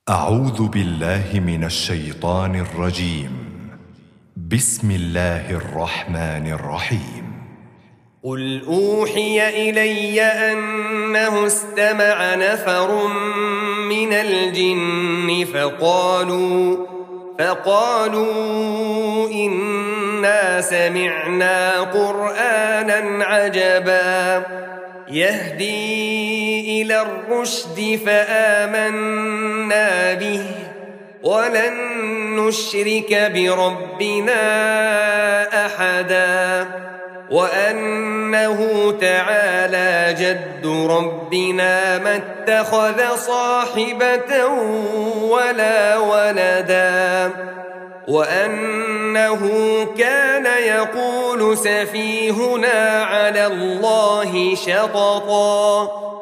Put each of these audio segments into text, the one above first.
أعوذ بالله من الشيطان الرجيم. بسم الله الرحمن الرحيم. قل أوحي إلي أنه استمع نفر من الجن فقالوا إنا سمعنا قرآنا عجبا يهدي إلى الرشد فآمنا به ولن نشرك بربنا أحدا وأنه تعالى جد ربنا ما اتخذ صاحبة ولا ولدا وأنه كان يقول سفيهنا على الله شططا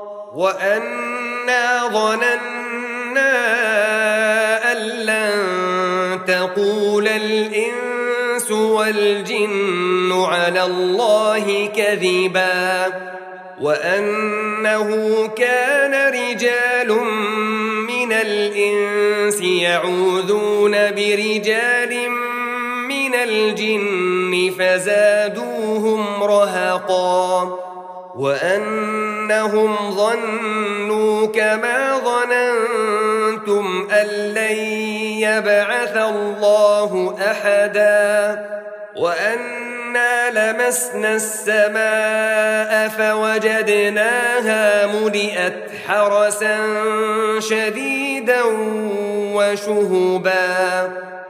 وأنا ظننا أن لن تقول الإنس والجن على الله كذبا وأنه كان رجال من الإنس يعوذون برجال من الجن فزادوهم رهقا وأنهم ظنوا كما ظننتم أن لن يبعث الله أحدا وأنا لمسنا السماء فوجدناها ملئت حرسا شديدا وشهبا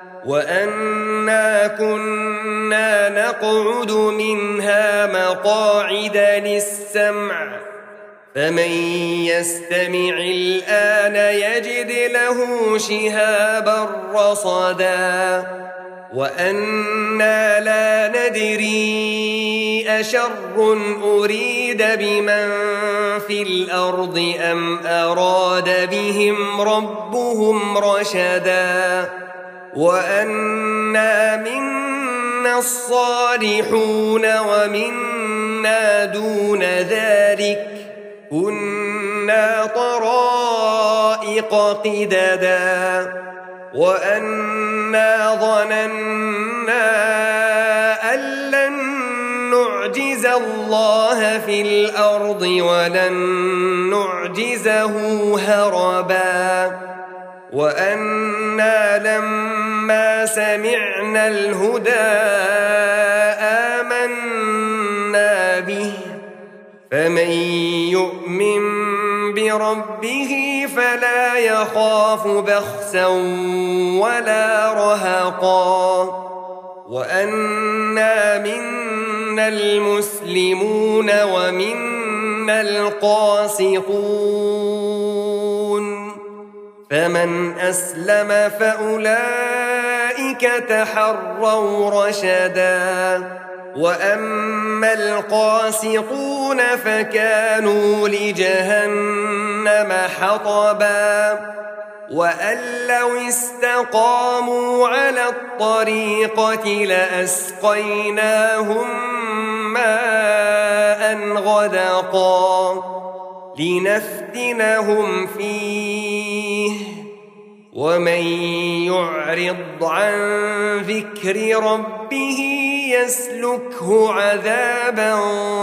وأنا كنا نقعد منها مقاعد للسمع فمن يستمع الآن يجد له شهابا رصدا وأنا لا ندري أشر أريد بمن في الأرض أم أراد بهم ربهم رشدا وأنا منا الصالحون ومنا دون ذلك كنا طرائق قددا وأنا ظننا أن لن نعجز الله في الأرض ولن نعجزه هربا وأنا لما سمعنا الهدى آمنا به فمن يؤمن بربه فلا يخاف بخسا ولا رهقا وأنا منا المسلمون ومنا القاسطون فمن أسلم فأولئك تحروا رشدا وأما القاسطون فكانوا لجهنم حطبا وأن لو استقاموا على الطريقة لأسقيناهم ماء غدقا لنفتنهم فيه ومن يعرض عن ذكر ربه يسلكه عذابا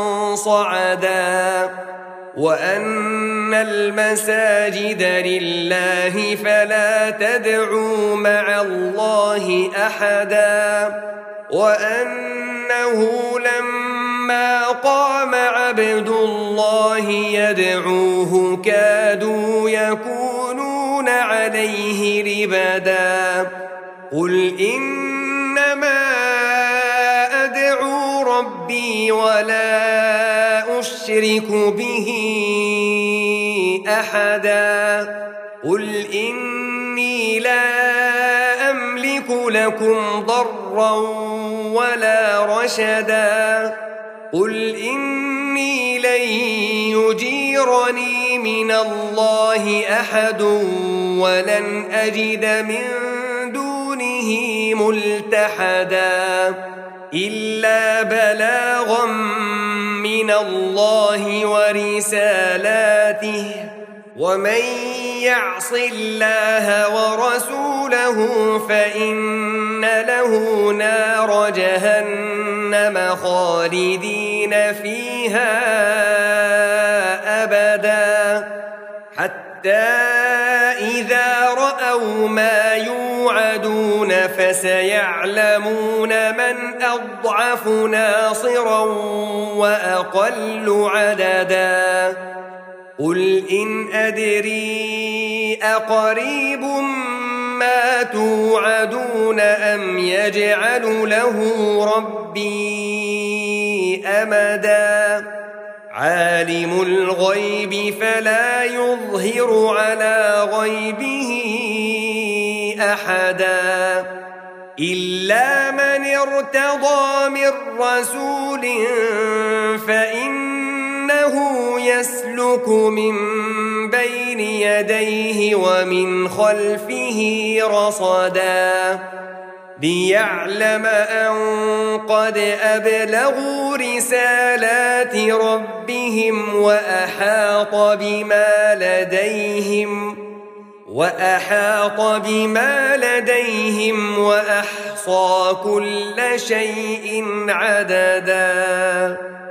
صعدا وأن المساجد لله فلا تدعوا مع الله أحدا وأنه لما قام عبد الله يدعوه كادوا يكونون عليه لبدا قل إنما أدعو ربي ولا أشرك به أحدا قل إني لا أملك لكم ضرا ولا رشدا قل إني لن يجيرني من الله أحد ولن أجد من دونه ملتحدا إلا بلاغا من الله ورسالاته ومن يعص الله ورسوله فإن له نار جهنم خالدين فيها أبدا حتى إذا رأوا ما يوعدون فسيعلمون من أضعف ناصرا وأقل عددا قل إن أدري أقريب ما توعدون أم يجعل له ربي أمدا عالم الغيب فلا يظهر على غيبه أحدا إلا من ارتضى من رسول فإنه يسلك من بين يديه ومن خلفه رصدا ليعلم أن قد أبلغوا رسالات ربهم وأحاط بما لديهم وأحصى كل شيء عددا